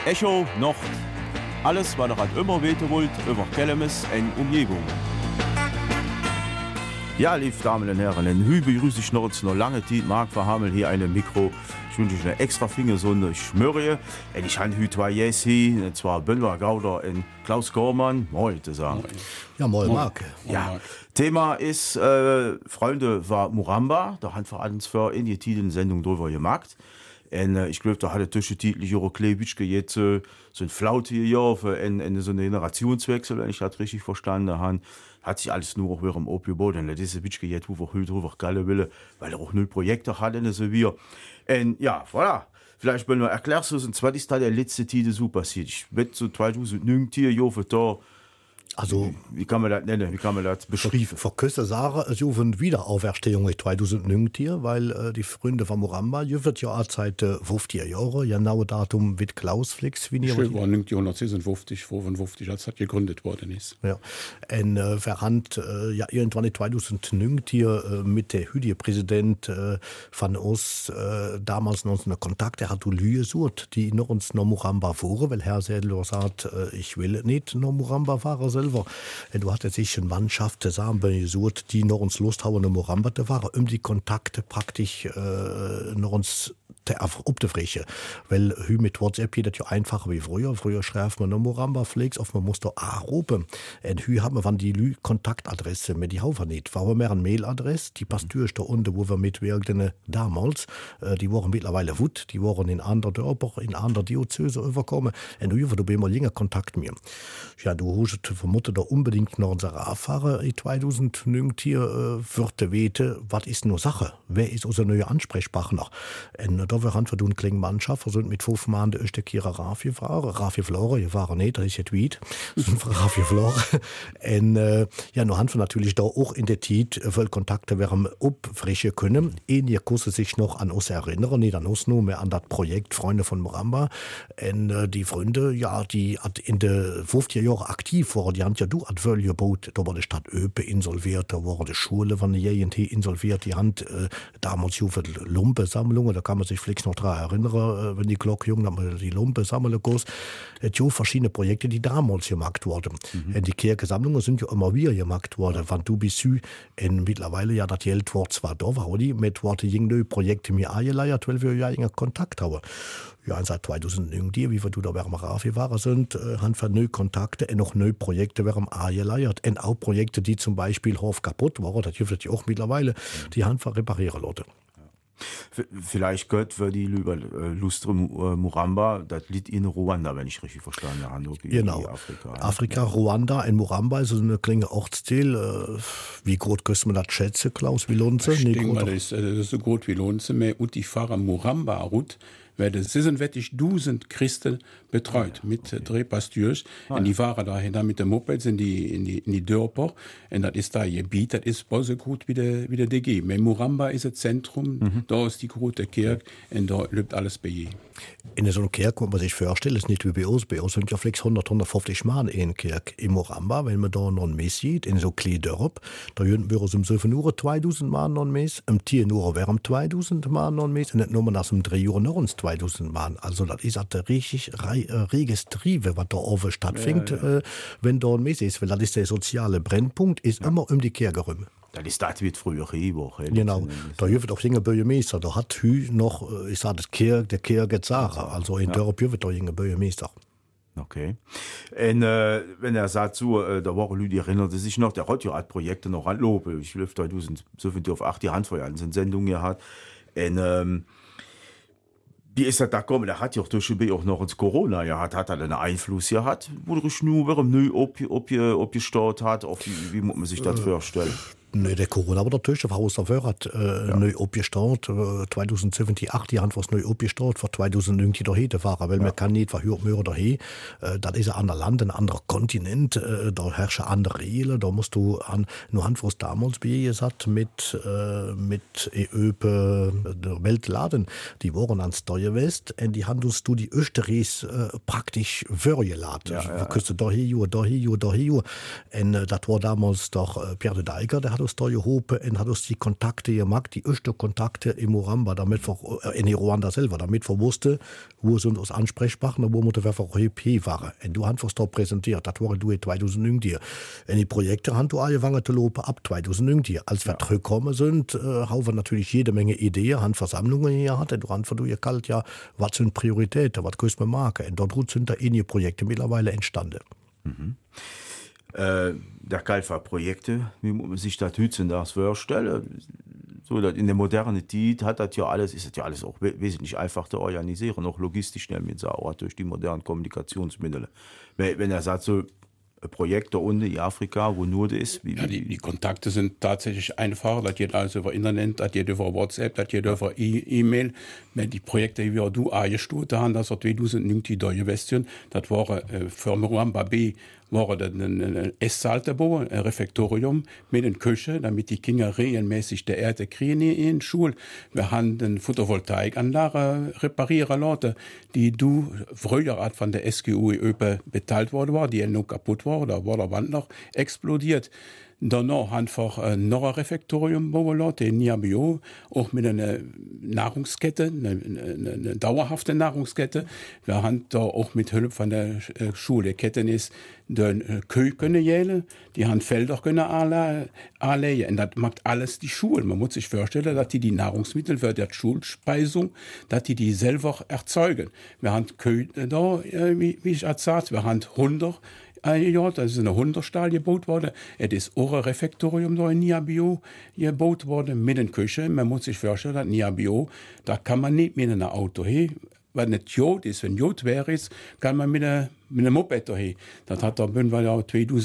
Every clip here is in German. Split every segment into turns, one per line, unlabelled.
Echo Nord. Alles, was ihr halt immer weten wollt, über Kellemes und Umgebung. Ja, liebe Damen und Herren, in Hü begrüße ich noch lange Zeit Marc Verhammel hier eine Mikro. Ich wünsche euch eine extra Fingersonde. Ich schmöre. Und ich habe heute zwei Jesse, und zwar Bölwer Gauder und Klaus Gormann. Moin, zu sagen.
Ja, moin, Marc.
Ja, Thema ist, Freunde, war Muramba. Da haben wir uns für in die Titelsendung drüber gemacht. Und ich glaube, da hatte zwischenzeitlich auch Klebitschke jetzt so ein Flaut hier für so einen Generationswechsel, wenn ich das richtig verstanden habe. Hat sich alles nur auch wieder im aufgebaut. Und das ist ein bisschen jetzt, wo wir heute drüber gehen wollen, weil er auch null Projekte hat, so wie wir. Und ja, voilà. Vielleicht wollen wir erklären, was ist da der letzte Titel so passiert. Ich wette so 2019 Jahre da.
Also,
wie kann man das nennen? Wie kann man das beschreiben?
Für Küsse sagen, es ist eine Wiederauferstehung in 2019, weil die Freunde von Muramba, die wird ja seit 50 Jahren, genau Datum wird Klaus Flix, wie
ihr war 1956, 55, als das gegründet worden ist.
Ja, und verhand, ja, irgendwann in 2019 mit der heutige Präsident von uns, damals noch einen Kontakt, der hat Lüge gesucht, die noch uns nach Muramba fahren, weil Herr Sedler sagt, ich will nicht nach Muramba fahren selber. Und du hattest sich eine Mannschaft zusammen gesucht, die noch uns Lust haben, nach Muramba zu fahren, die Kontakte praktisch noch uns abzufrischen. Weil heute mit WhatsApp geht das ja einfacher wie früher. Früher schreibt man noch Muramba Flix, auf man muss da anrufen. Und heute haben wir von die Kontaktadresse, mit die haben wir nicht. Wir haben mehr eine Mailadresse, die passt durch da unten, wo wir mitwirkten damals. Die waren mittlerweile wut, die waren in andere Dörfer, in andere Diözese überkommen. Und heute haben wir immer länger Kontakt mit. Ja, du hast vermutet da unbedingt noch unsere Erfahrung in 2019 würde weten, was ist nur Sache? Wer ist unser neuer Ansprechpartner? Und da wir eine kleine Mannschaft, wir sind mit 5 Mann der erste Kira Rafi fahren. Rafi Flore, wir waren nicht, das ist jetzt weit. Rafi Flore. Und ja, noch haben wir natürlich da auch in der Zeit voll Kontakte werden abfrischen können. Ihr Kurse sich noch an uns erinnern, nicht an uns nur mehr an das Projekt Freunde von Muramba. Und die Freunde, ja, die in den 50er Jahren aktiv waren, die haben ja du an Völjerbot, da war die Stadt Öpe insolviert, da waren die Schule von der JNT insolviert, die haben damals ja für Lumpensammlungen, da kann man sich vielleicht noch daran erinnern, wenn die Glocke jung, dann haben wir die Lumpensammlungen groß. Es ja verschiedene Projekte, die damals gemacht wurden. Die Kirchensammlungen sind ja immer wieder gemacht worden, von du bis Sü. Und mittlerweile, ja, das Geld war zwar da, war die mit Worte neue Projekte mir angeleiert, weil wir ja in Kontakt haben. Ja, seit 2009, wie wir da während Rafi waren sind, haben wir neue Kontakte und noch neue Projekte während angeleiert. Und auch Projekte, die zum Beispiel Hof kaputt waren, das hilft ja auch mittlerweile, die haben wir reparieren lassen.
Vielleicht gehört wir die Lustre Muramba, das liegt in Ruanda, wenn ich richtig verstanden habe.
Genau. Afrika, Ruanda in Muramba ist eine kleine Ortsteil. Wie groß können wir das schätzen, Klaus, wie Lonze?
Ich denke mal, das ist so groß wie Lonze. Und ich fahre Muramba-Route, werden 1000 Christen betreut, mit 3 Pasteurs. Und die fahren dahinter mit den Mopeds in die Dörfer. Und das ist da ein Gebiet, das ist so gut wie der DG. Aber Muramba ist das Zentrum, da ist die große Kirche und da lebt alles bei je.
In so einer Kirche kann man sich vorstellen, es ist nicht wie bei uns. Bei uns sind ja vielleicht 150 Mann in Kirche. In Muramba, wenn man da noch ein Mess sieht, in so kleinen Dörfer, da würden wir um 7 Uhr 2000 Mann noch ein Mess, um 10 Uhr wären 2000 Mann noch ein Mess, und nicht nur nach um 3 Uhr noch uns 2000 Mann. Also das ist halt richtig reges Triebe, was da oben stattfindet, wenn da ein Mess ist. Weil das ist der soziale Brennpunkt, ist immer um die Kirche rum.
Das ist das, wie früher Woche.
Genau, da hilft auch jeden Bürgermeister. Da hat Hü noch, ich sage, der Kirche gesagt. Also in Dörp hilft da jeden Bürgermeister.
Okay. Und wenn er sagt, so, da waren Leute, die erinnern sich noch, der hat ja Projekte noch anloben. Ich glaube, 2007 auf 8 die Handvoll an Sendungen gehabt. Und wie ist das da gekommen? Der hat ja auch durch auch noch ins Corona gehabt, hat er einen Einfluss gehabt, wo der Schnur warum neu abgestartet hat, auf wie muss man sich das vorstellen?
Nee, der Corona war natürlich auf Haus auf hat neu abgestartet. 2007, 8 Jahren was neu abgestartet, vor 2009 dahin fahren, weil man kann nicht verhört mehr dahin. Das ist ein anderes Land, ein anderer Kontinent, da herrschen andere Regeln, da musst du nur was damals bei gesagt mit Öpe, der Weltladen, die waren ans Steuerwest und die haben uns die Österreichs praktisch vorgeladen. Du kannst da hier. Und das war damals doch Pierre de Dijker, der hat uns da gehoben und hat uns die Kontakte gemacht, die ersten Kontakte in Muramba, damit wir, in Ruanda selber, damit wir wussten, wo sind uns Ansprechpartner, wo wir einfach EP waren. Und du hast uns da präsentiert, das war du 2009. Und die Projekte haben du angefangen zu laufen ab 2009. Als wir zurückgekommen sind, haben wir natürlich jede Menge Ideen, haben Versammlungen hier gehabt, und du hast du kalt, ja, was sind Prioritäten, was können wir machen. Und dort sind da einige Projekte mittlerweile entstanden.
Der Kalfa-Projekte, wie man sich das heute das vorstellen, so dass in der modernen Zeit hat das ja alles, ist das ja alles auch wesentlich einfacher zu organisieren, auch logistisch, nämlich auch durch die modernen Kommunikationsmittel. Wenn er sagt, so ein Projekt da unten in Afrika, wo nur das ist.
Die Kontakte sind tatsächlich einfach, das geht alles über Internet, das geht über WhatsApp, das geht über E-Mail. Die Projekte, die wir angestellt haben, das war 2009 die deutsche Western, das war für Muramba B, war das ein Esssaal dabei, ein Refektorium mit einer Küche, damit die Kinder regelmäßig die Erde kriegen in der Schule. Wir haben eine Photovoltaikanlage reparieren lassen, die früher von der SGU beteiligt worden war, die noch kaputt war, da war der Wand noch explodiert. Danach einfach noch ein Refektorium bauen lassen, in Niabio, auch mit einer Nahrungskette, eine dauerhafte Nahrungskette. Wir haben da auch mit Hilfe von der Schule Kettenis die Kühe können jählen, die haben Felder können anlegen. Und das macht alles die Schule. Man muss sich vorstellen, dass die Nahrungsmittel für die Schulspeisung, dass die selber erzeugen. Wir haben Kühe da, wie ich erzählt, wir haben 100. Ja, das ist ein Hunderstall gebaut worden. Es ist auch ein Refektorium da in Niabio gebaut worden mit einer Küche. Man muss sich vorstellen, dass Niabio, da kann man nicht mit einem Auto hin. Wenn nicht Jod ist, wenn Jod wäre ist, kann man mit einem Moped hin. Das hat der Bund ja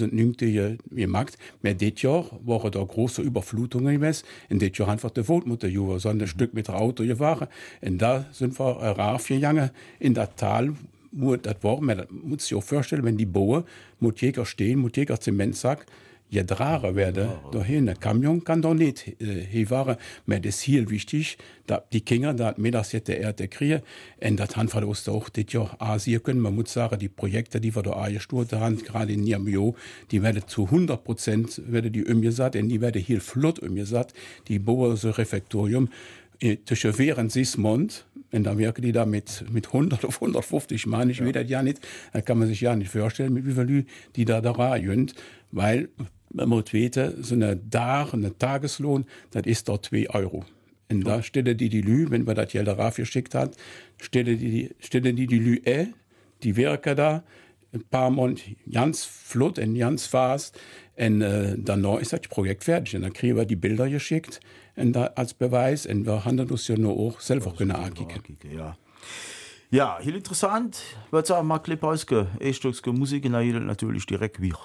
2009 gemacht. Aber dieses Jahr waren da große Überflutungen gewesen. Und dieses Jahr einfach der Waldmutter Juve, so ein Stück mit dem Auto gefahren. Und da sind wir rauf gegangen in das Tal. Das war, man muss sich auch vorstellen, wenn die bauen, muss jeder stehen, muss jeder Zementsack getragen werden. Dahin, ein Kamion kann doch nicht hinfahren. Aber das ist hier wichtig, dass die Kinder da mit das jetzt der Erde kriegen. Und das haben wir uns auch das Jahr ansehen können. Man muss sagen, die Projekte, die wir da angestellt haben, gerade in Niamey, die werden zu 100% umgesetzt. Und die werden hier flott umgesetzt. Die bauen so ein Refektorium zwischen Wehren und Sismond. Und da wirken die da mit 100 auf 150 Mann. Ich weiß das ja nicht. Da kann man sich ja nicht vorstellen, mit wie viel Leute die da sind. Weil, man muss wissen, so eine Tageslohn, das ist da 2 €. Und da stellen die Lü, wenn wir das Geld darauf geschickt haben, stellen die Lü die wirken da, ein paar Monate ganz flott und ganz fast. Und danach ist das Projekt fertig. Und dann kriegen wir die Bilder geschickt und da als Beweis. Und wir haben das ja nur auch selber können ankicken.
Ja, heel interessant. Ich würde sagen, mal Clip ausge. Erst Musik natürlich direkt wieder.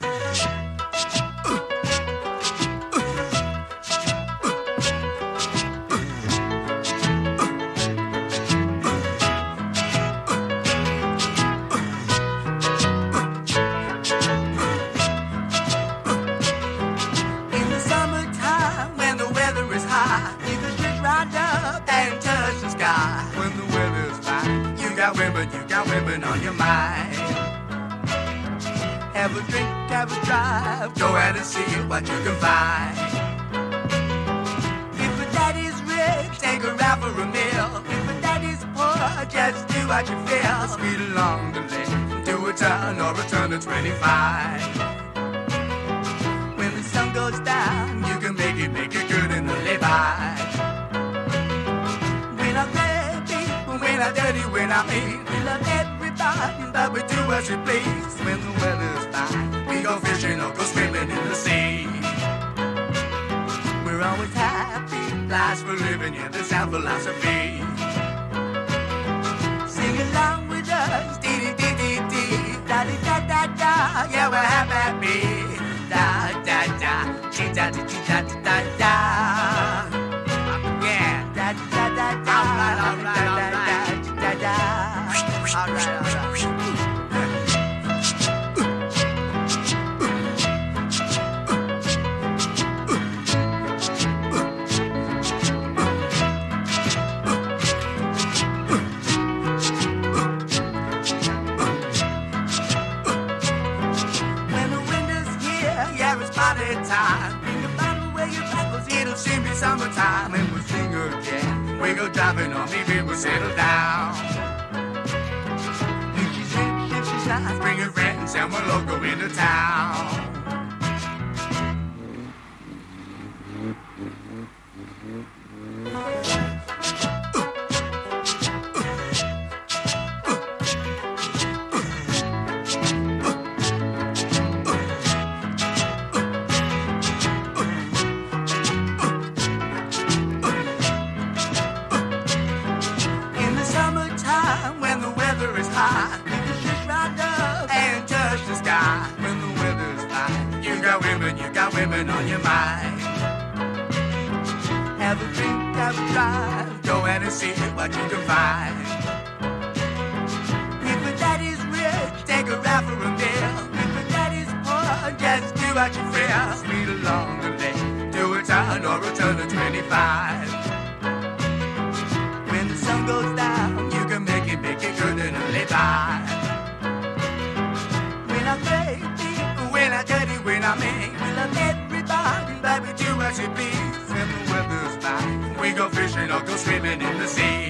On your mind. Have a drink, have a drive, go out and see what you can find. If a daddy's rich, take her out for a meal. If a daddy's poor, just do what you feel. Speed along the lane, do a turn or a turn to 25. When the sun goes down, you can make it good in the lay-by. We're not bad people, we're not dirty, we're not mean. We love everybody, but we do as we please. When the weather's fine, we go fishing or go swimming in the sea. We're always happy, lives for living, yeah, that's our philosophy. Sing along with us, dee-dee-dee-dee-dee, da-dee-da-da-da, yeah, we're happy, da-da-da, chee-da-dee-chee-da-da-da-da. Yeah, da-da-da-da, all right. All right. When the wind is here, yeah, it's party time. Bring a bottle go driving on, maybe we'll settle down. If she's rich, if she's nice, bring her friends and we'll all go into town. Women on your mind. Have a drink, have a drive, go out and see what you can find. If your daddy's rich, take a ride for a meal. If your daddy's poor, just do what you feel. Speed along the lane, do a turn or a turn of 25. When the sun goes down, you can make it good and live by. When I play, when I dirty, when I make, we love everybody, baby, do as you please. When the weather's fine, we go fishing or go swimming in the sea.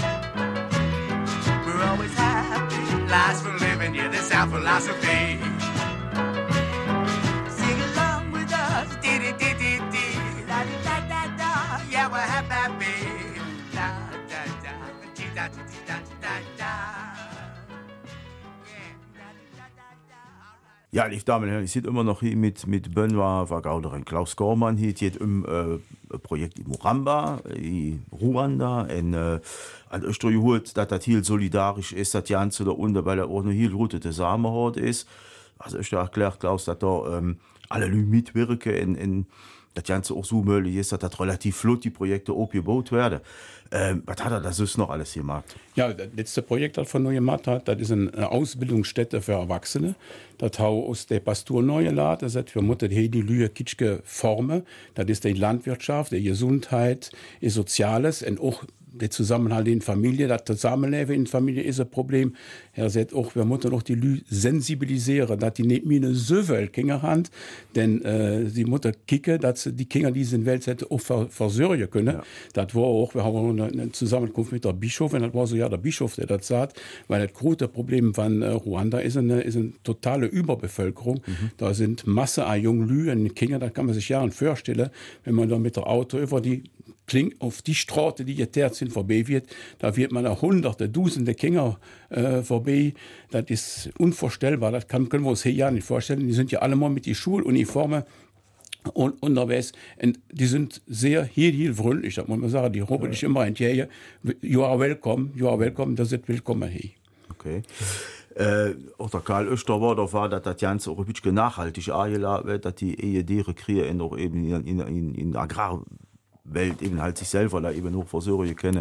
We're always happy, life's for living, yeah, that's our philosophy. Sing along with us, dee-dee-dee-dee-dee, la-dee-da-da-da, yeah, we're happy, da-da-da, dee-da-dee-da-da-da.
Ja, lief Damen und Herren, ich sitze immer noch hier mit Benoit Wagauderin. Klaus Gormann hier geht Projekt in Muramba, in Ruanda, an Österreich, dass das hier solidarisch ist, das Ganze da unten, weil er auch noch hier Route des Samenhort ist. Also ich erklärt, Klaus, dass da alle Leute mitwirken und das Ganze auch so möglich ist, dass das relativ flott die Projekte aufgebaut werden. Was hat er das ist noch alles gemacht?
Ja, das letzte Projekt, das von neu gemacht hat, das ist eine Ausbildungsstätte für Erwachsene. Das hau aus der Pastur neue Lade, das hat für Mutter die Lühe kitschke Formen. Das ist die Landwirtschaft, die Gesundheit, die Soziales und auch der Zusammenhalt in Familie, das Zusammenleben in Familie ist ein Problem. Er sagt auch, wir müssen auch die Leute sensibilisieren, dass die nicht mehr eine Söwel Kinder haben, denn die Mutter kicke, dass die Kinder diese Welt auch versorgen können. Ja. Das war auch, wir haben eine Zusammenkunft mit der Bischof, und das war so, ja, der Bischof, der das sagt, weil das große Problem von Ruanda ist eine totale Überbevölkerung. Da sind Masse an jungen Lügen, Kinder, das kann man sich ja vorstellen, wenn man da mit der Auto über die klingt auf die Straße, die jetzt sind, vorbei wird, da wird man hunderte, tausende Kinder vorbei. Das ist unvorstellbar, das können wir uns hier ja nicht vorstellen. Die sind ja alle mal mit die Schuluniformen und unterwegs. Und die sind sehr hier freundlich, das muss man sagen. Die rufen dich immer entgegen, you are welcome, das ist willkommen hier.
Okay. Auch der Karl Oester war, dass das Ganze auch ein bisschen nachhaltig angelassen wird, dass die EED rekreieren auch eben in Agrarwelt eben halt sich selber da eben noch versorgen können.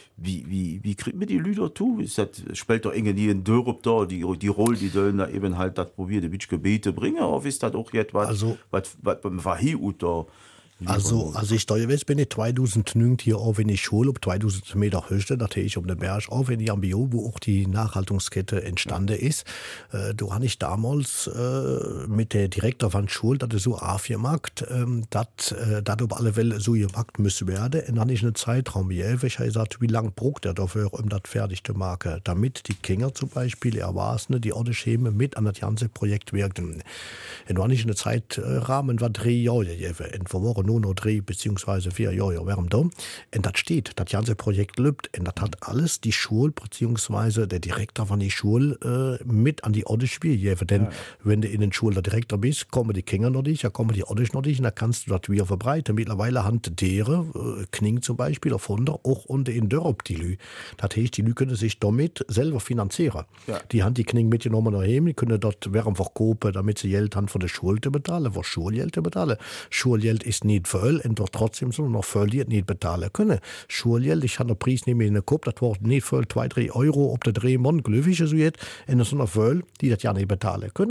Wie kriegt man die Leute zu? Spielt doch irgendwie ein Dörp da, die Rolle, die da eben halt das probiert, ein bisschen Gebete bringen, oder ist das auch jetzt was beim Verhiut da?
Also ich da jetzt bin ich 2009 hier auf in die Schule, auf 2000 Meter Höhe, da ich um den Berg auf in die Ambio, wo auch die Nachhaltungskette entstanden ist. Da habe ich damals mit der Direktor von der Schule, das ist so aufgemacht, dass auf alle Fälle so gemacht müssen werden. Und dann habe ich einen Zeitraum gegeben. Ich habe gesagt, wie lange braucht er dafür, um das fertig zu machen, damit die Kinder zum Beispiel, Erwachsene, die Autoscheme mit an das ganze Projekt wirken. Und dann habe ich einen Zeitrahmen, war 3 Jahre gegeben. Und wir waren nur noch 3 bzw. 4 Jahre wären da. Und das steht, das ganze Projekt lebt. Und das hat alles die Schule bzw. der Direktor von der Schule mit an die Orte spielen. Denn wenn du in den Schule der Direktor bist, kommen die Kinder noch nicht, da kommen die Orte noch nicht, und dann kannst du das wieder verbreiten. Mittlerweile haben deren, Kning zum Beispiel, auf 100, auch unter in Dörp die Lü. Das heißt, die Lü können sich damit selber finanzieren. Ja. Die haben die Kning mitgenommen nach Hause, die können dort während verkaufen, damit sie Geld haben von der Schule zu bezahlen, was Schulgeld zu bezahlen. Schulgeld ist nicht voll, und doch trotzdem so noch voll nicht bezahlen können. Schulgeld, ich habe den Preis nicht mehr in den Kopf, das war nicht voll 2-3 Euro, ob der 3 Mann glücklich ist, und das sind noch voll, die das ja nicht bezahlen können.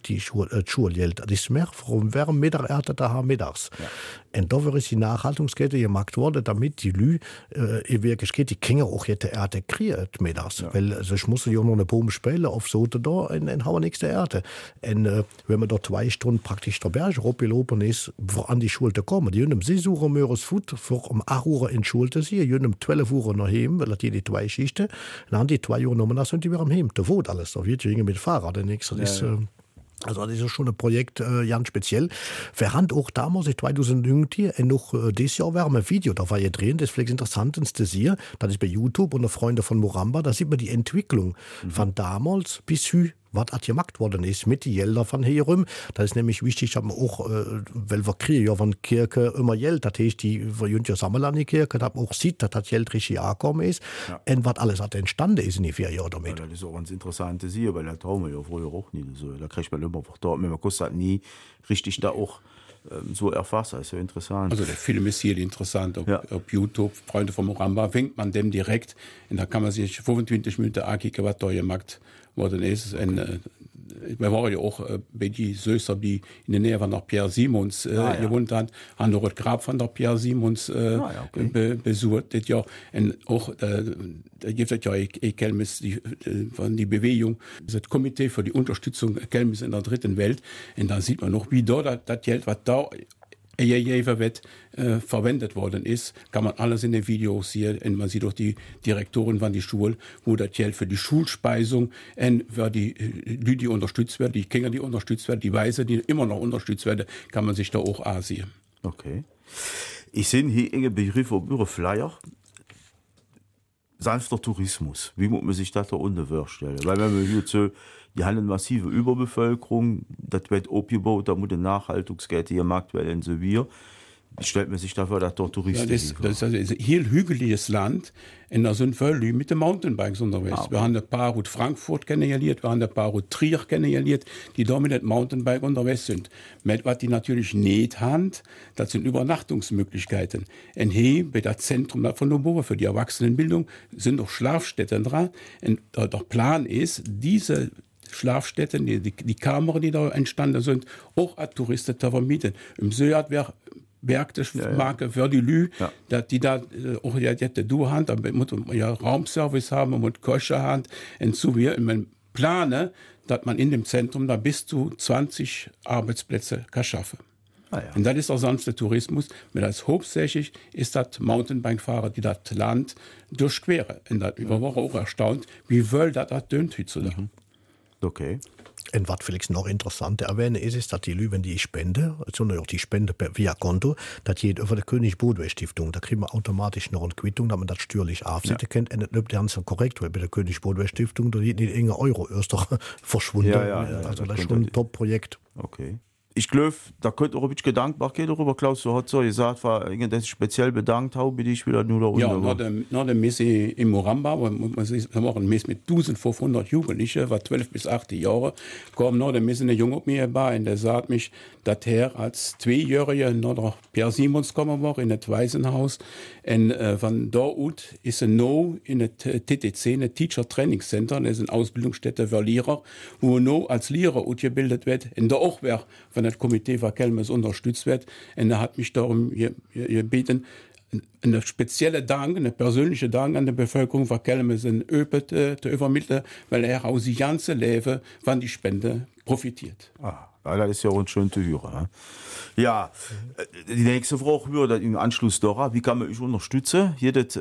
die Schulgeld. Das ist mehr vom wärm Mittagerte da mittags. Und da ist die Nachhaltungskette gemacht worden, damit die Lü wirklich geht, die Kinder auch jetzt Erde kriegt mittags. Weil also ich muss ja noch eine Bombe spielen auf so da und haben nichts der Erde. Und wenn man da 2 Stunden praktisch der Berg hochgelaufen ist, vor an die Schule zu kommen, die haben um 6 Uhr morgens Food, vor 8 Uhr in die Schule zu sein, die haben um 12 Uhr nach Hause, weil die 2 Schichten, dann haben die 2 Uhr nochmal, sind die wieder am Heim. Da wohnt alles, da wird mit Fahrrad, der nächste ist. Also das ist schon ein Projekt ganz speziell. Wir haben auch damals in 2009 noch dieses Jahr war ein Video, da war ja drin, das vielleicht interessanteste hier, das ist bei YouTube und Freunde von Muramba, da sieht man die Entwicklung von damals bis heute, was gemacht worden ist mit den Geldern von hier rum. Das ist nämlich wichtig, dass man auch, weil wir kriegen ja von Kirche immer Geld, das heißt, die wir ja sammeln an die Kirche, dass man auch sieht, dass das Geld richtig angekommen ist und was alles hat entstanden ist in den 4 Jahren damit.
Ja, das ist auch ganz interessant hier, weil das haben wir ja früher auch nicht so. Da kriegt man immer da, man kostet nie richtig da auch so erfasst. Das ist ja interessant.
Also der Film ist hier interessant, auf YouTube, Freunde von Muramba, winkt man dem direkt und da kann man sich 25 Minuten angucken, was da gemacht worden ist. Okay. Wir waren ja auch bei die Söster, die in der Nähe von der Pierre Simons gewohnt haben, haben das Grab von der Pierre Simons besucht. Das ja, und auch da gibt es ja Kelmis von die Bewegung, das Komitee für die Unterstützung Kelmis in der dritten Welt. Und da sieht man noch, wie da das Geld, was da verwendet worden ist, kann man alles in den Videos sehen. Und man sieht auch die Direktoren von die Schule, wo das Geld für die Schulspeisung und für die Leute, die unterstützt werden, die Kinder, die unterstützt werden, die Weise, die immer noch unterstützt werden, kann man sich da auch ansehen.
Okay. Ich sehe hier einen Begriff auf Ihre Flyer. Sanfter Tourismus. Wie muss man sich das da unten vorstellen? Weil wenn man hier so, die haben eine massive Überbevölkerung, das wird abgebaut, da muss eine Nachhaltigkeit gemacht werden, so wie. Wie stellt man sich dafür, dass dort Touristen
das ist ein hier hügeliges Land, und da sind viele mit den Mountainbikes unterwegs. Okay. Wir haben ein paar Route Frankfurt kennengelernt, wir haben ein paar Route Trier kennengelernt, die da mit dem Mountainbike unterwegs sind. Mit was die natürlich nicht haben, das sind Übernachtungsmöglichkeiten. Und hier bei das Zentrum von Lobova für die Erwachsenenbildung sind auch Schlafstätten dran. Und der Plan ist, diese Schlafstätten, die Kammern, die da entstanden sind, auch an Touristen zu vermieten. Im Söat wäre Marke für die Lü, die da auch du Hand, damit muss man ja Raumservice haben, man muss Küche haben, und so wie man plane, dass man in dem Zentrum da bis zu 20 Arbeitsplätze kann schaffen. Und das ist der sanfte Tourismus. Mit das hauptsächlich ist das Mountainbike-Fahrer, die das Land durchqueren. Und das war auch erstaunt, wie wohl das tönt heutzutage.
Okay.
Und was vielleicht noch interessant erwähnen ist, dass die Leute, wenn die Spende, sondern auch die Spende via Konto, das geht über die König-Bodwey-Stiftung. Da kriegen wir automatisch noch eine Quittung, damit man das steuerlich aufsetzen kann. Und das läuft ganz korrekt, weil bei der König-Bodwey-Stiftung, da geht nicht irgendein Euro erst doch verschwunden. Also das ist schon ein Top-Projekt.
Okay. Ich glaube, da könnte auch ein bisschen gedankbar gehen darüber, Klaus. Du hast so gesagt, war irgendwas speziell bedankt, habe ich wieder nur da unten.
Ja, nach der Messe in Muramba, wir haben eine Messe mit 1500 Jugendlichen, war 12 bis 18 Jahre, kam nach der Messe eine Junge auf mir bei und der sagt mich, dass er als 2-Jähriger nach der Pierre Simons gekommen war, in das Waisenhaus. Und von da aus ist er noch in das TTC, ein Teacher Training Center, das ist eine Ausbildungsstätte für Lehrer, wo er noch als Lehrer ausgebildet wird. Und da auch wäre, wenn das Komitee für Kelmis unterstützt wird. Und er hat mich darum gebeten, einen speziellen Dank, einen persönlichen Dank an die Bevölkerung von Kelmis in Öpet zu übermitteln, weil er aus dem ganzen Leben von die Spende profitiert.
Das ist ja auch schön zu hören. Ja, die nächste Frage wäre im Anschluss daran, wie kann man euch unterstützen? Jedes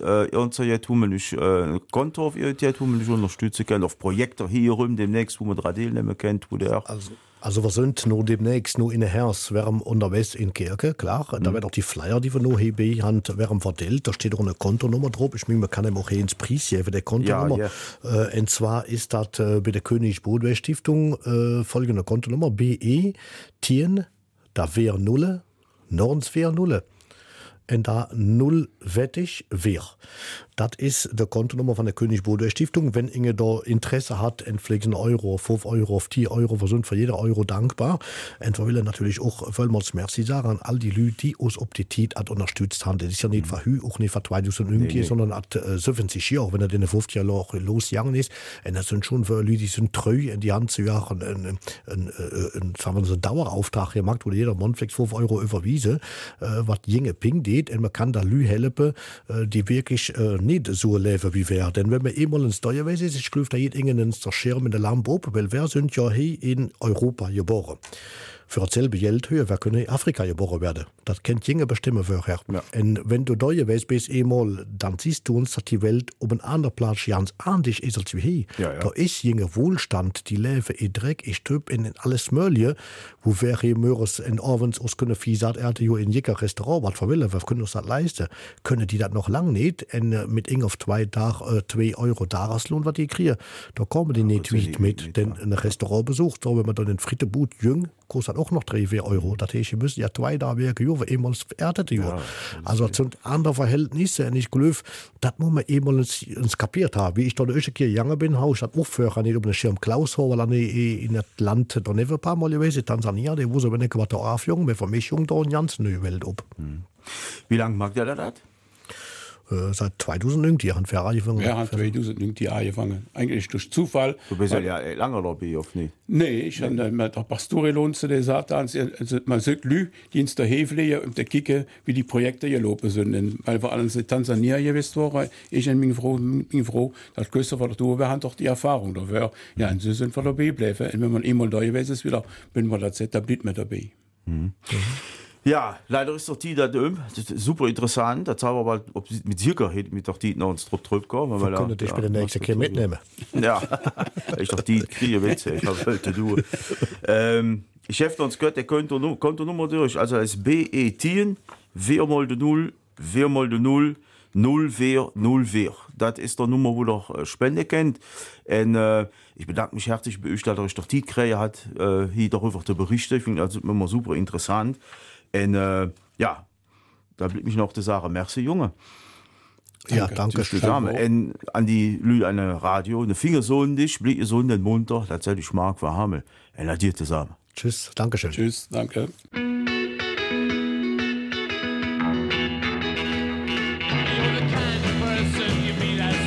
Konto auf ihr unterstützen können, auf Projekte hier rum demnächst, wo man daran teilnehmen kennt, wo der.
Also wir sind noch demnächst noch in der Herz, wir haben unterwegs in Kirche, klar. Da werden auch die Flyer, die wir noch hier haben, werden verteilt. Da steht auch eine Kontonummer drauf. Ich meine, man kann ihm auch hier ins Preis geben, der Kontonummer. Und zwar ist das bei der König-Bodwey-Stiftung folgende Kontonummer: BE 10, da wäre 0, 940. und da null wettig wär. Das ist der Kontonummer von der König Baudouin Stiftung. Wenn Inge da Interesse hat, entpflegt einen Euro, 5 Euro, 10 Euro, wir sind für jeder Euro dankbar. Und wir wollen natürlich auch vielmals Merci sagen an all die Leute, die uns ob die Zeit hat unterstützt haben. Das ist ja nicht für Hü, auch nicht für 2009, sondern hat 70 Jahre, auch wenn er den 50 Jahre losgegangen ist. Und das sind schon für Leute, die sind treu, in die Hand zu jagen, sagen wir so einen Dauerauftrag gemacht, wo jeder Monat 5 Euro überwiesen, was jinge Ping geht. Und man kann da Leute helfen, die wirklich nicht so leben wie wir. Denn wenn man einmal ins Steuerwesen ist, ich glaube, da geht irgendein Schirm in der Lampe oben, weil wir sind ja hier in Europa geboren. Für dasselbe Geld höher, wer können in Afrika geboren werden. Das kennt jinge bestimmen vorher. Ja. Und wenn du da gewesen bist einmal, dann siehst du uns, dass die Welt um einen anderen Platz ganz anders ist als wir hier. Ja, ja. Da ist jinge Wohlstand, die leben in Dreck, ich töp in alles Mögliche, wo wir hier Möres in Abends aus können viel sagt, in jeker Restaurant, was verwillen, wir können uns das leisten. Können die das noch lang nicht? Und mit ing auf 2 Tage 2 Euro Jahreslohn, was die kriegen, da kommen die nicht weit mit. Denn ein Restaurantbesuch, so wenn man dann den Frittebut jüng, kostet auch noch 3 Euro. Das heißt, wir müssen ja 2 Tage einmal verärtete Jahr. Ja, also das sind andere Verhältnisse. Und ich glaube, das muss man einmal ins kapiert haben. Wie ich da in der Jange bin, habe ich das auch vorher nicht über den Schirm Klaus, weil ich in das Land da nicht ein paar Mal gewesen, Tansania, der wusste, wenn ich was da aufjung, wir Vermischung da eine ganz neue Welt ab.
Wie lange macht der das?
Seit 2009 die haben wir angefangen.
Ja, 2009 die angefangen. Eigentlich durch Zufall.
Du bist ja lange dabei, oder nicht?
Nee, ich habe mit der Pastor Lonze gesagt, man sieht Leute, die ins der Hefle und der Kicke, wie die Projekte gelaufen sind. Und weil wir alle in Tansania gewesen waren, ich bin froh, dass größer war, wir haben doch die Erfahrung da. Ja, und so sind wir dabei geblieben. Und wenn man einmal da gewesen ist, wieder, bin man das da bleibt man dabei.
Ja, leider ist doch die da das ist super interessant. Das haben wir aber mit Sicherheit mit der die noch uns drauf kommen.
Wir können dich bei der nächsten Kehr mitnehmen.
Ja, ich doch die kriege Witze, ich habe Welt zu tun. Ich helfe uns gehört, der Kontonummer durch. Also es ist BE10 4x0 4x0 0 Das ist der Nummer, wo ihr Spende kennt. Und ich bedanke mich herzlich bei euch, dass ihr euch doch die Krähe hat, hier darüber zu berichten. Ich finde das immer super interessant. Und ja, da bleibt mich noch die Sache. Merci, Junge.
Ja, danke schön.
Und an die Leute an der Radio, eine Finger so in dich, blieb so in den munter, tatsächlich Mark verhammel. Und dir zusammen.
Tschüss, danke schön.
Tschüss, danke.
You're the kind of person you meet at